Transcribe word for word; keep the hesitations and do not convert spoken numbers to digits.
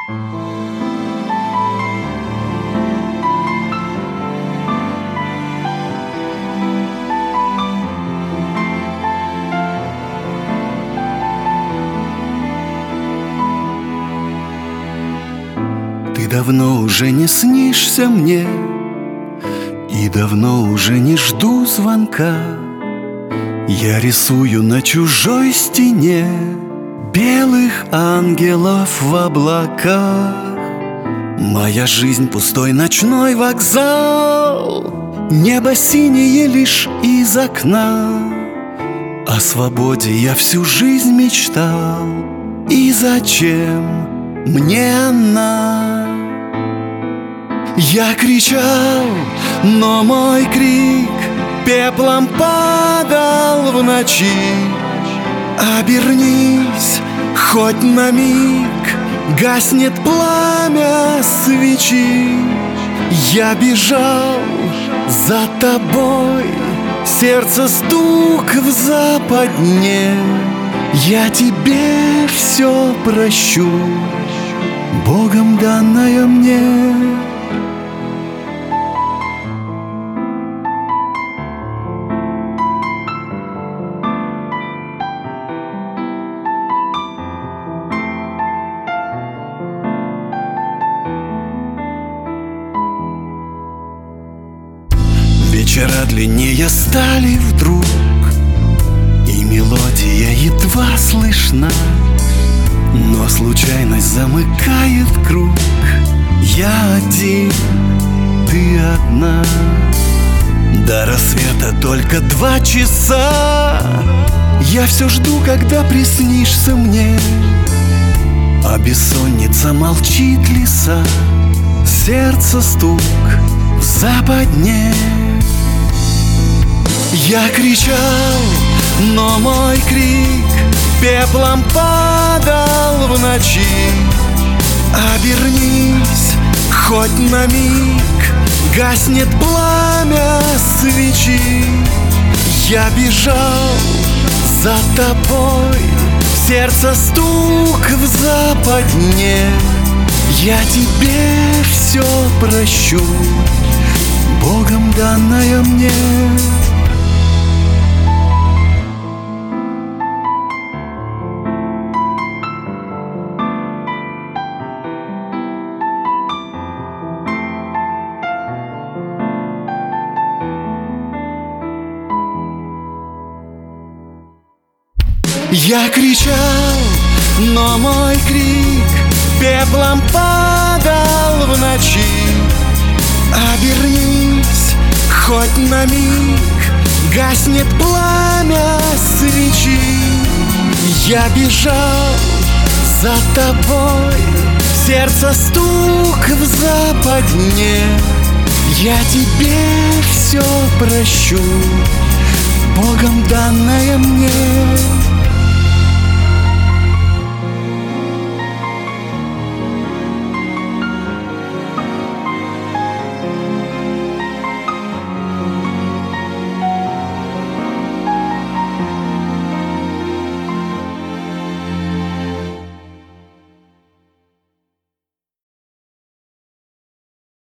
Ты давно уже не снишься мне, и давно уже не жду звонка. Я рисую на чужой стене белых ангелов в облаках. Моя жизнь — пустой ночной вокзал, небо синее лишь из окна. О свободе я всю жизнь мечтал, и зачем мне она? Я кричал, но мой крик пеплом падал в ночи. Обернись хоть на миг, гаснет пламя свечи. Я бежал за тобой, сердце стук в западне. Я тебе все прощу, Богом данное мне. Вечера длиннее стали вдруг, и мелодия едва слышна, но случайность замыкает круг. Я один, ты одна. До рассвета только два часа. Я все жду, когда приснишься мне, а бессонница молчит леса. Сердце стук в западне. Я кричал, но мой крик пеплом падал в ночи. Обернись хоть на миг, гаснет пламя свечи. Я бежал за тобой, сердце стук в западне. Я тебе все прощу, Богом данное мне. Я кричал, но мой крик пеплом падал в ночи. Обернись хоть на миг, гаснет пламя свечи. Я бежал за тобой, сердце стук в западне. Я тебе все прощу, Богом данное мне.